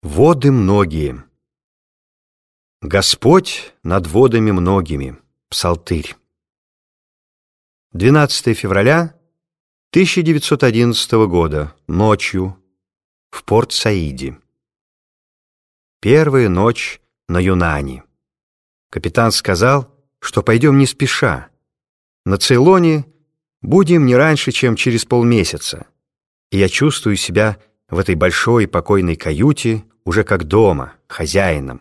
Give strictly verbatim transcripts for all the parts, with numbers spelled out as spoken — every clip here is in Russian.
Воды многие. Господь над водами многими. Псалтырь. двенадцатое февраля тысяча девятьсот одиннадцатого года. Ночью. В Порт-Саиде. Первая ночь на Юнане. Капитан сказал, что пойдем не спеша. На Цейлоне будем не раньше, чем через полмесяца. И я чувствую себя в этой большой покойной каюте уже как дома, хозяином.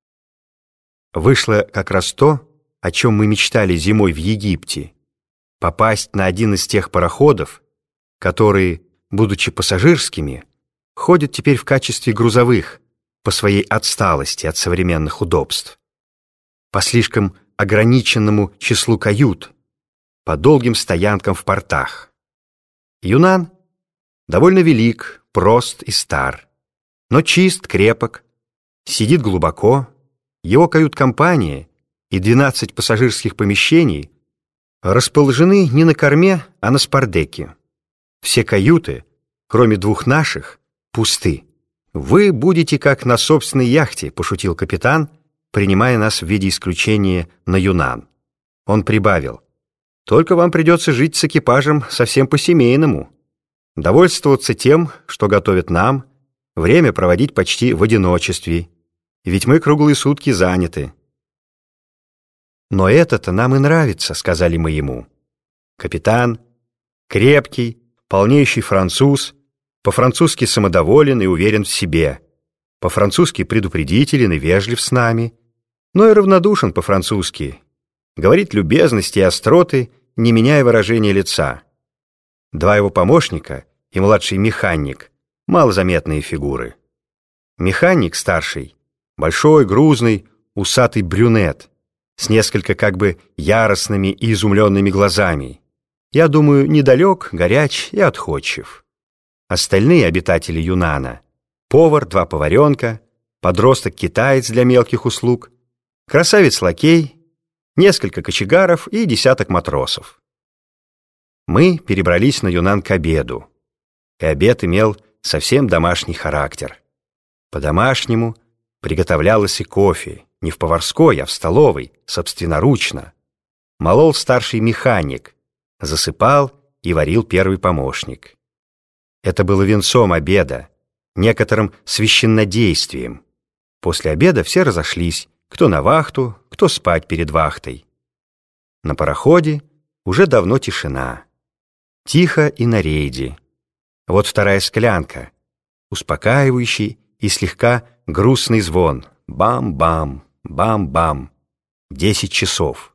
Вышло как раз то, о чем мы мечтали зимой в Египте: попасть на один из тех пароходов, которые, будучи пассажирскими, ходят теперь в качестве грузовых по своей отсталости от современных удобств, по слишком ограниченному числу кают, по долгим стоянкам в портах. Юнан довольно велик, прост и стар, но чист, крепок, сидит глубоко. Его кают-компания и двенадцать пассажирских помещений расположены не на корме, а на спардеке. Все каюты, кроме двух наших, пусты. «Вы будете как на собственной яхте», — пошутил капитан, принимая нас в виде исключения на Юнан. Он прибавил: «Только вам придется жить с экипажем совсем по-семейному, довольствоваться тем, что готовят нам, время проводить почти в одиночестве, ведь мы круглые сутки заняты». «Но это-то нам и нравится», — сказали мы ему. Капитан, крепкий, полнейший француз, по-французски самодоволен и уверен в себе, по-французски предупредителен и вежлив с нами, но и равнодушен по-французски, говорит любезности и остроты, не меняя выражения лица. Два его помощника и младший механик — малозаметные фигуры. Механик старший — большой, грузный, усатый брюнет с несколько как бы яростными и изумленными глазами. Я думаю, недалек, горяч и отходчив. Остальные обитатели Юнана — повар, два поваренка, подросток-китаец для мелких услуг, красавец-лакей, несколько кочегаров и десяток матросов. Мы перебрались на Юнан к обеду, и обед имел совсем домашний характер. По-домашнему приготовлялось и кофе, не в поварской, а в столовой, собственноручно. Молол старший механик, засыпал и варил первый помощник. Это было венцом обеда, некоторым священнодействием. После обеда все разошлись, кто на вахту, кто спать перед вахтой. На пароходе уже давно тишина. Тихо и на рейде. Вот вторая склянка, успокаивающий и слегка грустный звон. Бам-бам, бам-бам. Десять часов.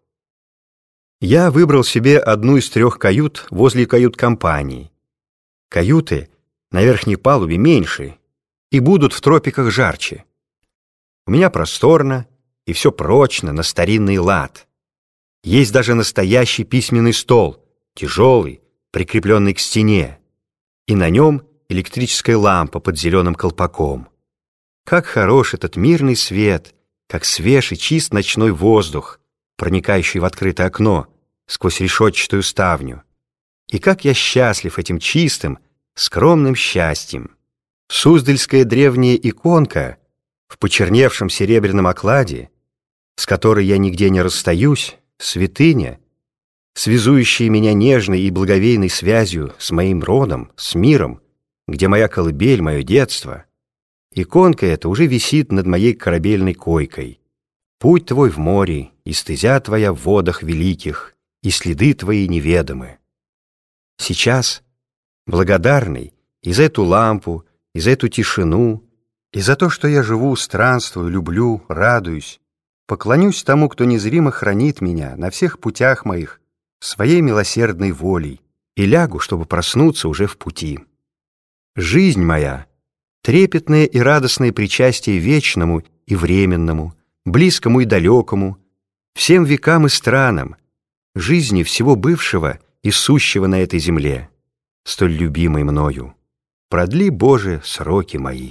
Я выбрал себе одну из трех кают возле кают-компании. Каюты на верхней палубе меньше и будут в тропиках жарче. У меня просторно и все прочно, на старинный лад. Есть даже настоящий письменный стол, тяжелый, прикрепленный к стене, и на нем электрическая лампа под зеленым колпаком. Как хорош этот мирный свет, как свеж и чист ночной воздух, проникающий в открытое окно сквозь решетчатую ставню. И как я счастлив этим чистым, скромным счастьем. Суздальская древняя иконка в почерневшем серебряном окладе, с которой я нигде не расстаюсь, святыня, связующая меня нежной и благовейной связью с моим родом, с миром, где моя колыбель, мое детство. Иконка эта уже висит над моей корабельной койкой. Путь твой в море, и стезя твоя в водах великих, и следы твои неведомы. Сейчас, благодарный и за эту лампу, и за эту тишину, и за то, что я живу, странствую, люблю, радуюсь, поклонюсь тому, кто незримо хранит меня на всех путях моих своей милосердной волей, и лягу, чтобы проснуться уже в пути. Жизнь моя — трепетное и радостное причастие вечному и временному, близкому и далекому, всем векам и странам, жизни всего бывшего и сущего на этой земле, столь любимой мною. Продли, Боже, сроки мои.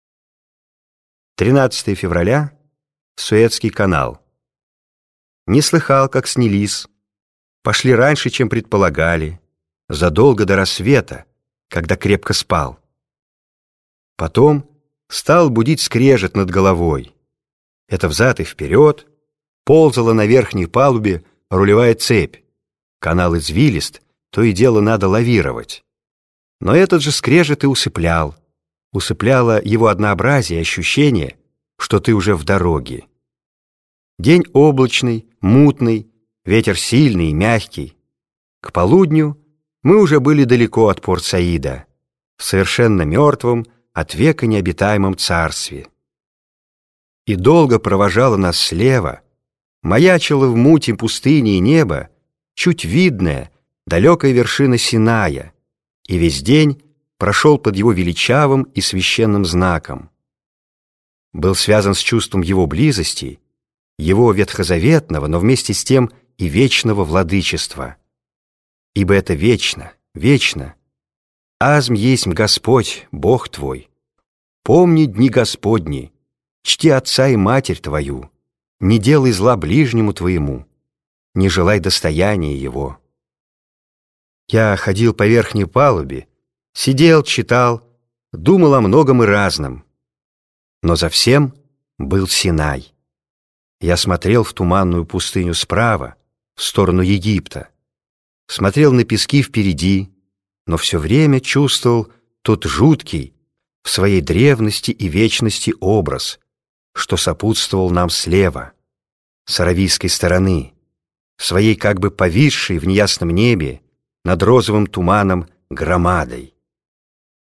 тринадцатое февраля. Суэцкий канал. Не слыхал, как снялись. Пошли раньше, чем предполагали, задолго до рассвета, когда крепко спал. Потом стал будить скрежет над головой. Это взад и вперед ползала на верхней палубе рулевая цепь. Канал извилист, то и дело надо лавировать. Но этот же скрежет и усыплял. Усыпляло его однообразие и ощущение, что ты уже в дороге. День облачный, мутный, ветер сильный и мягкий. К полудню мы уже были далеко от Порт-Саида, в совершенно мертвом, от века необитаемом царстве. И долго провожало нас слева, маячило в мути пустыни и неба чуть видная, далекая вершина Синая, и весь день прошел под его величавым и священным знаком. Был связан с чувством его близости, его ветхозаветного, но вместе с тем и вечного владычества. Ибо это вечно, вечно. Азм есть Господь, Бог твой. Помни дни Господни, чти отца и матерь твою, не делай зла ближнему твоему, не желай достояния его. Я ходил по верхней палубе, сидел, читал, думал о многом и разном. Но за всем был Синай. Я смотрел в туманную пустыню справа, в сторону Египта, смотрел на пески впереди, но все время чувствовал тот жуткий в своей древности и вечности образ, что сопутствовал нам слева, с аравийской стороны, своей как бы повисшей в неясном небе над розовым туманом громадой.